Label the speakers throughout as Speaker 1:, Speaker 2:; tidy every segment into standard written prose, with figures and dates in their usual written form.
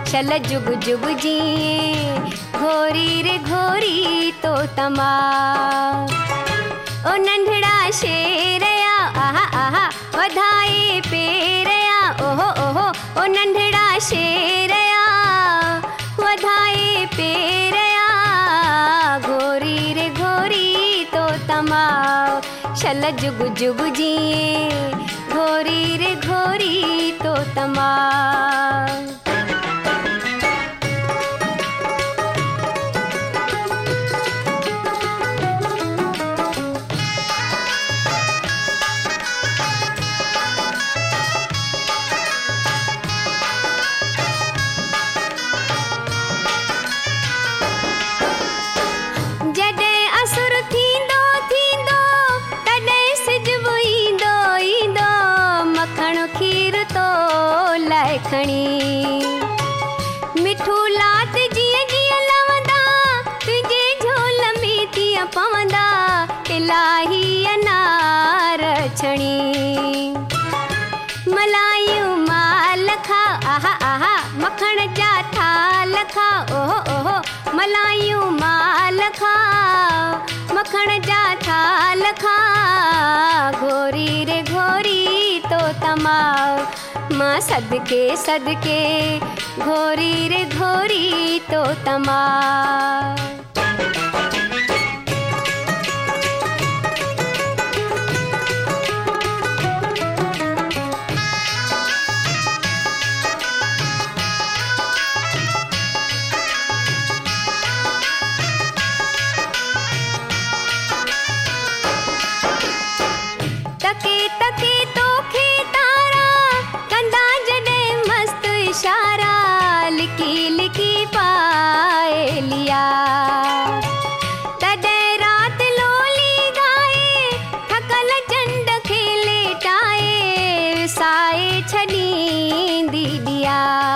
Speaker 1: छल जुग जुग जिए घोरी रे घोरी तो तमा। ओ नंढड़ा शेरया आहा आहा वधाए पेरया ओहो ओहो। ओ नंढड़ा शेरया वधाए पेरया घोरी रे घोरी तो तमा। छल जुग जुग जिए घोरी रे घोरी तो तमा। मिठू लात जिए जिए लवंदा तुझे झोल में तिया पवंदा इलाही अनार छणी। मलायूं माल खा आहा आहा मखण जा थाल खा ओहो ओहो। मलायूं माल खा मखण जा थाल खा घोरी रे घोरी तो तमा। माँ सदके सदके घोरी रे घोरी तो तमा। तके तके तो खेतारा कंदा जडे मस्त इशारा लिकी लिकी पाए लिया। तडे रात लोली गाए थकल चंड खेले टाए साए छड़ी दिया।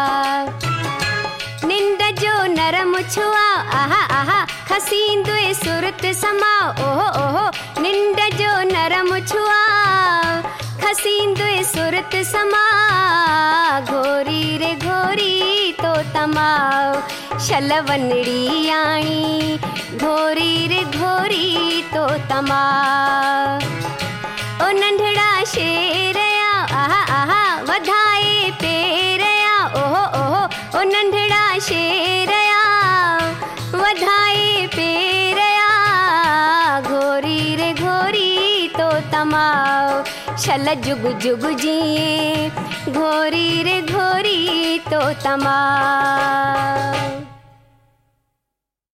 Speaker 1: निंद जो नरम छुआ आहा आहा खसींदुए सुरत समा ओहो ओहो। निंद जो नरम छुआ खसींदुए सुरत समा घोरी रे घोरी तो तमा। छल वनड़ी आणी घोरी रे घोरी तो तमा। ओ नंढड़ा शेरया आहा आहा वधाए पेरया ओहो ओहो। ओ नंढड़ा शेरया वधाए पेरया घोरी रे घोरी तो तमा। छल जुग जुग जिए घोरी रे घोरी तो तमा।